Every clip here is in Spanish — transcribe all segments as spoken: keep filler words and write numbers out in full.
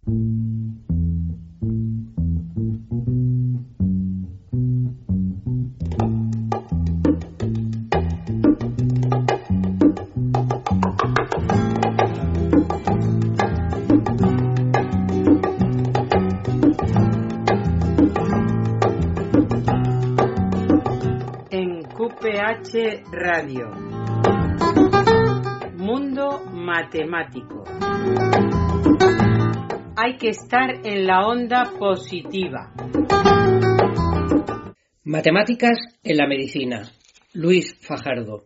Radio. Mundo matemático. Hay que estar en la onda positiva. Matemáticas en la medicina. Luis Fajardo.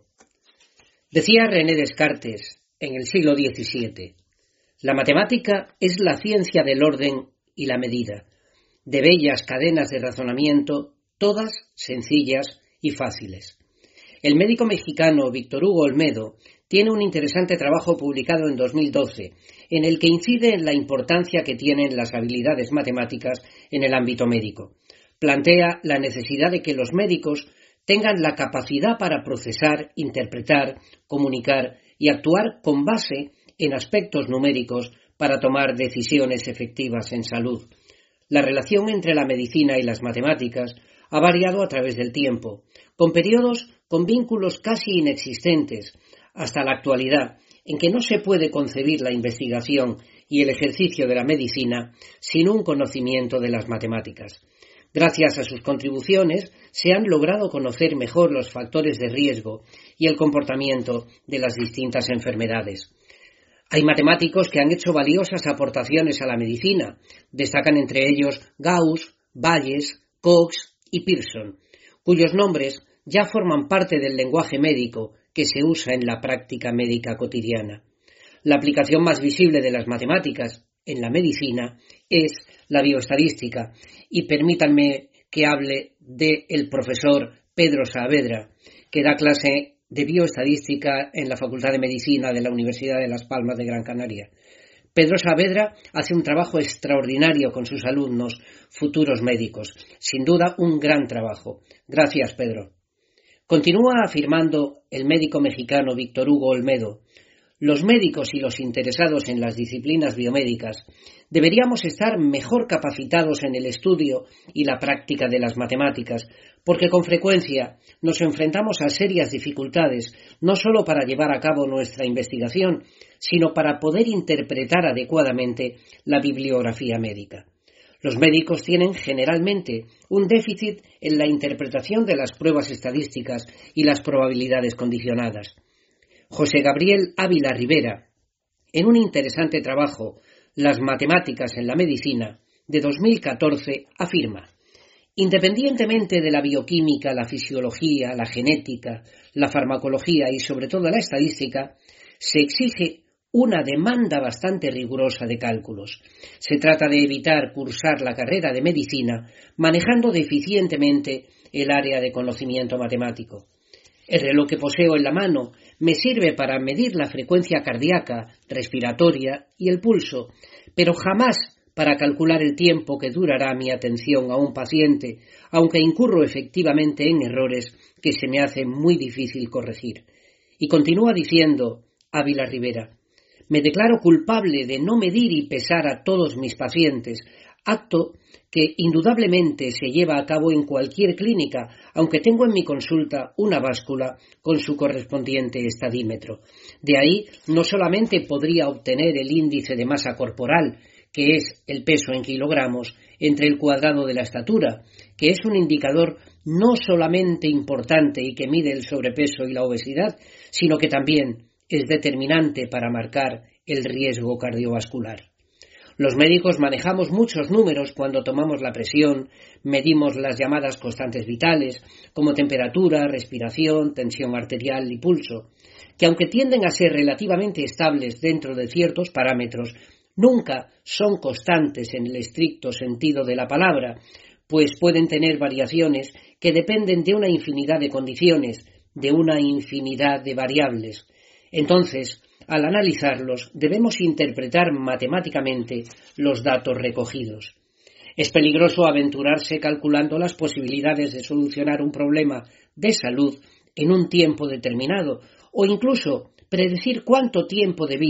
Decía René Descartes en el siglo diecisiete: la matemática es la ciencia del orden y la medida, de bellas cadenas de razonamiento, todas sencillas y fáciles. El médico mexicano Víctor Hugo Olmedo tiene un interesante trabajo publicado en dos mil doce, en el que incide en la importancia que tienen las habilidades matemáticas en el ámbito médico. Plantea la necesidad de que los médicos tengan la capacidad para procesar, interpretar, comunicar y actuar con base en aspectos numéricos para tomar decisiones efectivas en salud. La relación entre la medicina y las matemáticas ha variado a través del tiempo, con periodos con vínculos casi inexistentes, hasta la actualidad, en que no se puede concebir la investigación y el ejercicio de la medicina sin un conocimiento de las matemáticas. Gracias a sus contribuciones se han logrado conocer mejor los factores de riesgo y el comportamiento de las distintas enfermedades. Hay matemáticos que han hecho valiosas aportaciones a la medicina. Destacan entre ellos Gauss, Bayes, Cox y Pearson, cuyos nombres ya forman parte del lenguaje médico que se usa en la práctica médica cotidiana. La aplicación más visible de las matemáticas en la medicina es la bioestadística, y permítanme que hable del profesor Pedro Saavedra, que da clase de bioestadística en la Facultad de Medicina de la Universidad de Las Palmas de Gran Canaria. Pedro Saavedra hace un trabajo extraordinario con sus alumnos, futuros médicos. Sin duda, un gran trabajo. Gracias, Pedro. Continúa afirmando el médico mexicano Víctor Hugo Olmedo: los médicos y los interesados en las disciplinas biomédicas deberíamos estar mejor capacitados en el estudio y la práctica de las matemáticas, porque con frecuencia nos enfrentamos a serias dificultades, no solo para llevar a cabo nuestra investigación, sino para poder interpretar adecuadamente la bibliografía médica. Los médicos tienen generalmente un déficit en la interpretación de las pruebas estadísticas y las probabilidades condicionadas. José Gabriel Ávila Rivera, en un interesante trabajo, Las matemáticas en la medicina, de dos mil catorce, afirma: independientemente de la bioquímica, la fisiología, la genética, la farmacología y sobre todo la estadística, se exige una demanda bastante rigurosa de cálculos. Se trata de evitar cursar la carrera de medicina manejando deficientemente el área de conocimiento matemático. El reloj que poseo en la mano me sirve para medir la frecuencia cardíaca, respiratoria y el pulso, pero jamás para calcular el tiempo que durará mi atención a un paciente, aunque incurro efectivamente en errores que se me hace muy difícil corregir. Y continúa diciendo Ávila Rivera: me declaro culpable de no medir y pesar a todos mis pacientes, acto que indudablemente se lleva a cabo en cualquier clínica, aunque tengo en mi consulta una báscula con su correspondiente estadímetro. De ahí no solamente podría obtener el índice de masa corporal, que es el peso en kilogramos, entre el cuadrado de la estatura, que es un indicador no solamente importante y que mide el sobrepeso y la obesidad, sino que también es determinante para marcar el riesgo cardiovascular. Los médicos manejamos muchos números cuando tomamos la presión, medimos las llamadas constantes vitales, como temperatura, respiración, tensión arterial y pulso, que aunque tienden a ser relativamente estables dentro de ciertos parámetros, nunca son constantes en el estricto sentido de la palabra, pues pueden tener variaciones que dependen de una infinidad de condiciones, de una infinidad de variables. Entonces, al analizarlos, debemos interpretar matemáticamente los datos recogidos. Es peligroso aventurarse calculando las posibilidades de solucionar un problema de salud en un tiempo determinado, o incluso predecir cuánto tiempo de vida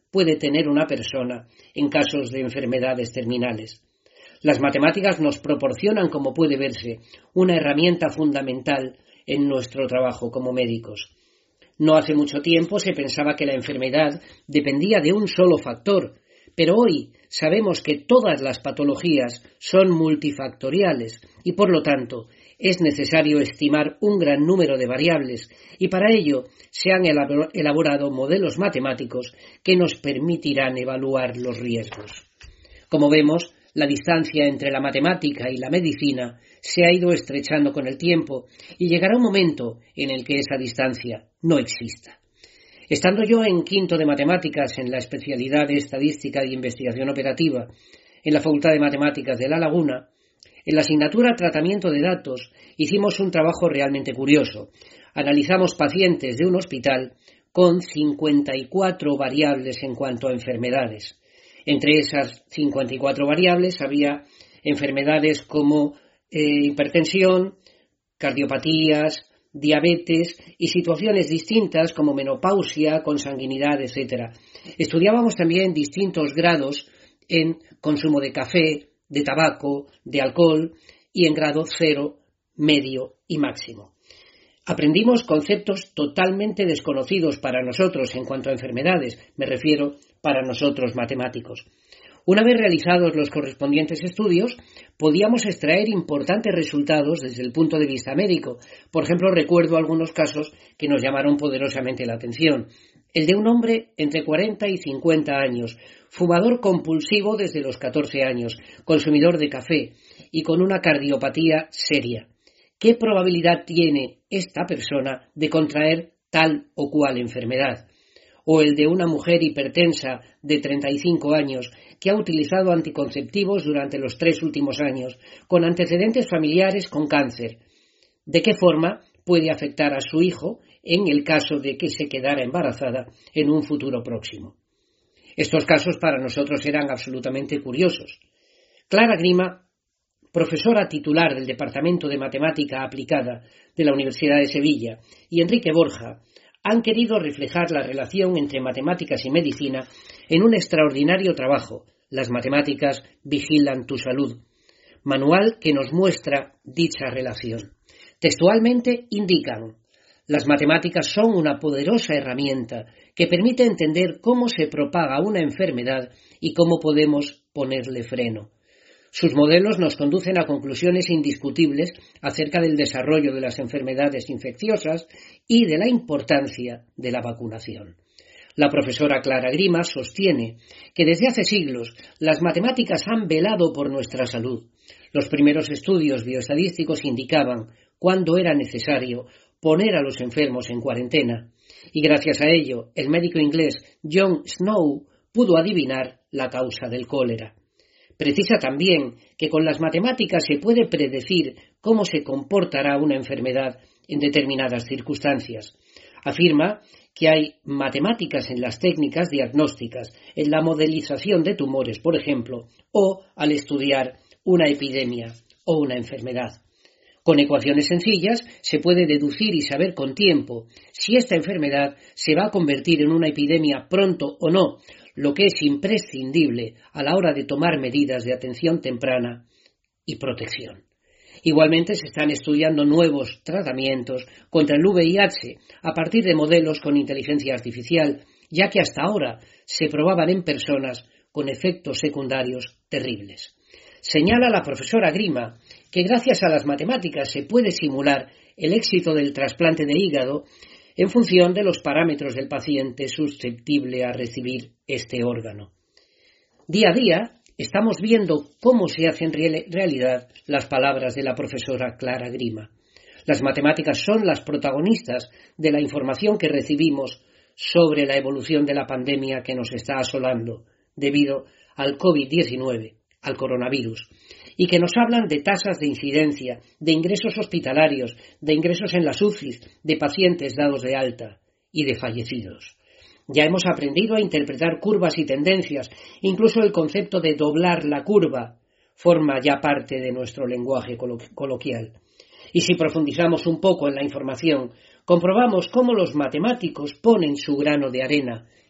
puede tener una persona en casos de enfermedades terminales. Las matemáticas nos proporcionan, como puede verse, una herramienta fundamental en nuestro trabajo como médicos. No hace mucho tiempo se pensaba que la enfermedad dependía de un solo factor, pero hoy sabemos que todas las patologías son multifactoriales y, por lo tanto, es necesario estimar un gran número de variables y para ello se han elaborado modelos matemáticos que nos permitirán evaluar los riesgos. Como vemos, la distancia entre la matemática y la medicina se ha ido estrechando con el tiempo y llegará un momento en el que esa distancia no exista. Estando yo en quinto de matemáticas en la especialidad de estadística y investigación operativa en la Facultad de Matemáticas de La Laguna, en la asignatura Tratamiento de Datos hicimos un trabajo realmente curioso. Analizamos pacientes de un hospital con cincuenta y cuatro variables en cuanto a enfermedades. Entre esas cincuenta y cuatro variables había enfermedades como eh, hipertensión, cardiopatías, diabetes y situaciones distintas como menopausia, consanguinidad, etcétera. Estudiábamos también distintos grados en consumo de café, de tabaco, de alcohol y en grado cero, medio y máximo. Aprendimos conceptos totalmente desconocidos para nosotros en cuanto a enfermedades, me refiero para nosotros matemáticos. Una vez realizados los correspondientes estudios, podíamos extraer importantes resultados desde el punto de vista médico. Por ejemplo, recuerdo algunos casos que nos llamaron poderosamente la atención. El de un hombre entre cuarenta y cincuenta años, fumador compulsivo desde los catorce años, consumidor de café y con una cardiopatía seria. ¿Qué probabilidad tiene esta persona de contraer tal o cual enfermedad? O el de una mujer hipertensa de treinta y cinco años que ha utilizado anticonceptivos durante los tres últimos años, con antecedentes familiares con cáncer. ¿De qué forma puede afectar a su hijo en el caso de que se quedara embarazada en un futuro próximo? Estos casos para nosotros eran absolutamente curiosos. Clara Grima, profesora titular del Departamento de Matemática Aplicada de la Universidad de Sevilla, y Enrique Borja, han querido reflejar la relación entre matemáticas y medicina en un extraordinario trabajo, Las matemáticas vigilan tu salud, manual que nos muestra dicha relación. Textualmente indican: las matemáticas son una poderosa herramienta que permite entender cómo se propaga una enfermedad y cómo podemos ponerle freno. Sus modelos nos conducen a conclusiones indiscutibles acerca del desarrollo de las enfermedades infecciosas y de la importancia de la vacunación. La profesora Clara Grima sostiene que desde hace siglos las matemáticas han velado por nuestra salud. Los primeros estudios bioestadísticos indicaban cuándo era necesario poner a los enfermos en cuarentena, y gracias a ello el médico inglés John Snow pudo adivinar la causa del cólera. Precisa también que con las matemáticas se puede predecir cómo se comportará una enfermedad en determinadas circunstancias. Afirma que hay matemáticas en las técnicas diagnósticas, en la modelización de tumores, por ejemplo, o al estudiar una epidemia o una enfermedad. Con ecuaciones sencillas se puede deducir y saber con tiempo si esta enfermedad se va a convertir en una epidemia pronto o no, lo que es imprescindible a la hora de tomar medidas de atención temprana y protección. Igualmente se están estudiando nuevos tratamientos contra el V I H a partir de modelos con inteligencia artificial, ya que hasta ahora se probaban en personas con efectos secundarios terribles. Señala la profesora Grima que gracias a las matemáticas se puede simular el éxito del trasplante de hígado en función de los parámetros del paciente susceptible a recibir este órgano. Día a día estamos viendo cómo se hacen realidad las palabras de la profesora Clara Grima. Las matemáticas son las protagonistas de la información que recibimos sobre la evolución de la pandemia que nos está asolando debido al COVID diecinueve, al coronavirus, y que nos hablan de tasas de incidencia, de ingresos hospitalarios, de ingresos en las U C Is, de pacientes dados de alta y de fallecidos. Ya hemos aprendido a interpretar curvas y tendencias, incluso el concepto de doblar la curva forma ya parte de nuestro lenguaje colo- coloquial. Y si profundizamos un poco en la información, comprobamos cómo los matemáticos ponen su grano de arena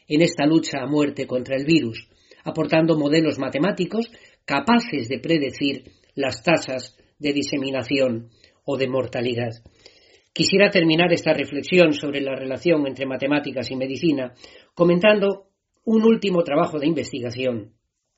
en esta lucha a muerte contra el virus, aportando modelos matemáticos capaces de predecir las tasas de diseminación o de mortalidad. Quisiera terminar esta reflexión sobre la relación entre matemáticas y medicina comentando un último trabajo de investigación.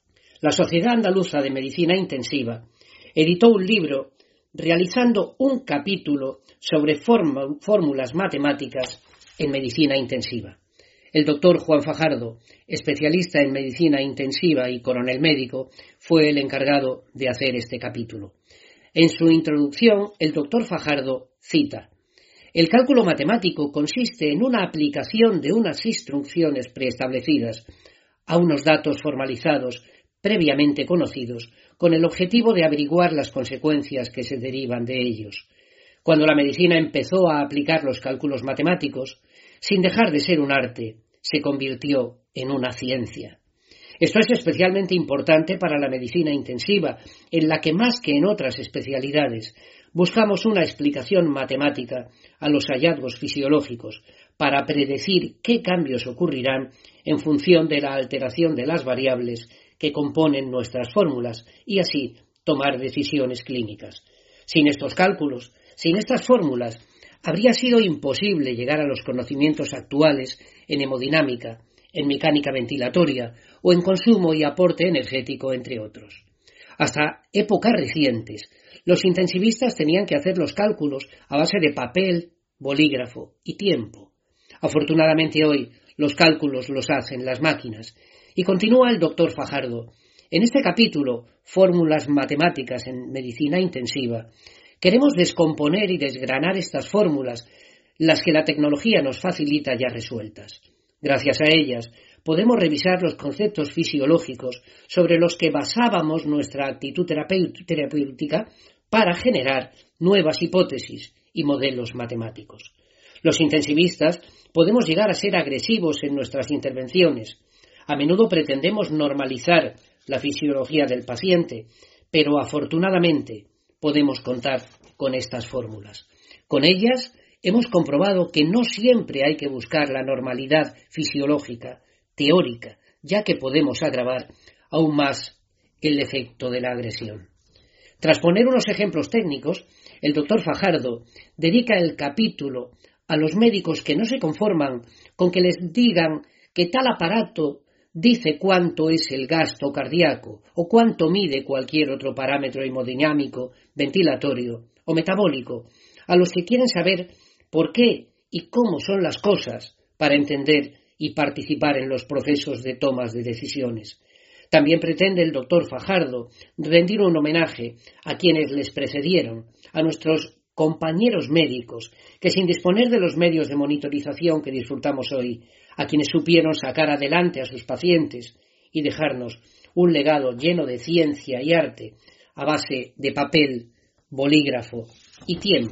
La Sociedad Andaluza de Medicina Intensiva editó un libro realizando un capítulo sobre fórmulas matemáticas en medicina intensiva. El doctor Juan Fajardo, especialista en medicina intensiva y coronel médico, fue el encargado de hacer este capítulo. En su introducción, el doctor Fajardo cita: el cálculo matemático consiste en una aplicación de unas instrucciones preestablecidas a unos datos formalizados previamente conocidos con el objetivo de averiguar las consecuencias que se derivan de ellos. Cuando la medicina empezó a aplicar los cálculos matemáticos, sin dejar de ser un arte, se convirtió en una ciencia. Esto es especialmente importante para la medicina intensiva, en la que más que en otras especialidades buscamos una explicación matemática a los hallazgos fisiológicos para predecir qué cambios ocurrirán en función de la alteración de las variables que componen nuestras fórmulas y así tomar decisiones clínicas. Sin estos cálculos, sin estas fórmulas, habría sido imposible llegar a los conocimientos actuales en hemodinámica, en mecánica ventilatoria o en consumo y aporte energético, entre otros. Hasta épocas recientes, los intensivistas tenían que hacer los cálculos a base de papel, bolígrafo y tiempo. Afortunadamente hoy los cálculos los hacen las máquinas. Y continúa el doctor Fajardo. En este capítulo, Fórmulas matemáticas en medicina intensiva, queremos descomponer y desgranar estas fórmulas, las que la tecnología nos facilita ya resueltas. Gracias a ellas, podemos revisar los conceptos fisiológicos sobre los que basábamos nuestra actitud terapéutica para generar nuevas hipótesis y modelos matemáticos. Los intensivistas podemos llegar a ser agresivos en nuestras intervenciones. A menudo pretendemos normalizar la fisiología del paciente, pero afortunadamente podemos contar con estas fórmulas. Con ellas hemos comprobado que no siempre hay que buscar la normalidad fisiológica teórica, ya que podemos agravar aún más el efecto de la agresión. Tras poner unos ejemplos técnicos, el doctor Fajardo dedica el capítulo a los médicos que no se conforman con que les digan que tal aparato dice cuánto es el gasto cardíaco o cuánto mide cualquier otro parámetro hemodinámico, ventilatorio o metabólico, a los que quieren saber por qué y cómo son las cosas para entender y participar en los procesos de tomas de decisiones. También pretende el doctor Fajardo rendir un homenaje a quienes les precedieron, a nuestros compañeros médicos, que sin disponer de los medios de monitorización que disfrutamos hoy, a quienes supieron sacar adelante a sus pacientes y dejarnos un legado lleno de ciencia y arte a base de papel, bolígrafo y tiempo.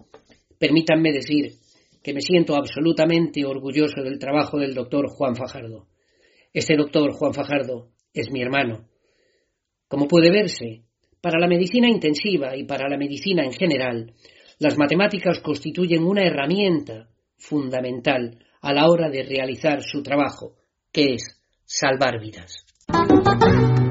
Permítanme decir que me siento absolutamente orgulloso del trabajo del doctor Juan Fajardo. Este doctor Juan Fajardo es mi hermano. Como puede verse, para la medicina intensiva y para la medicina en general, las matemáticas constituyen una herramienta fundamental a la hora de realizar su trabajo, que es salvar vidas.